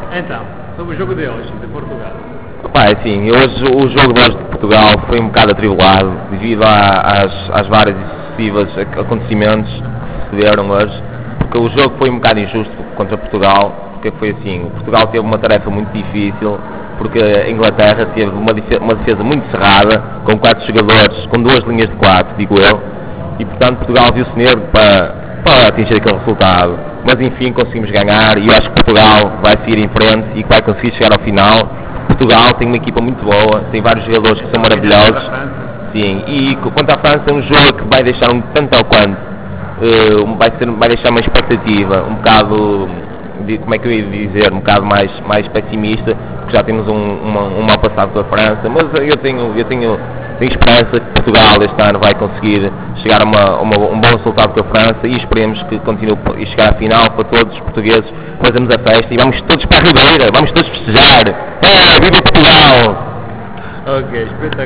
Então, sobre o jogo de hoje, de Portugal. Pá, assim, hoje o jogo de hoje de Portugal foi um bocado atribulado devido às vários e sucessivos acontecimentos que sucederam hoje, porque o jogo foi um bocado injusto contra Portugal, porque foi assim, Portugal teve uma tarefa muito difícil, porque a Inglaterra teve uma defesa muito cerrada, com 4 jogadores, com 2 linhas de 4, digo eu, e portanto Portugal viu-se negro para atingir aquele resultado, mas enfim conseguimos ganhar e eu acho que Portugal vai seguir em frente e que vai conseguir chegar ao final. Portugal tem uma equipa muito boa, tem vários jogadores que são maravilhosos, sim, e quanto à França é um jogo que vai deixar um tanto ao quanto, vai deixar uma expectativa um bocado, como é que eu ia dizer, um bocado mais pessimista, porque já temos um mau passado com a França, mas eu tenho esperança que Portugal este ano vai conseguir chegar a um bom resultado com a França e esperemos que continue e chegar à final para todos os portugueses, fazemos a festa e vamos todos para a Ribeira, vamos todos festejar. Viva Portugal! Ok, espetacular.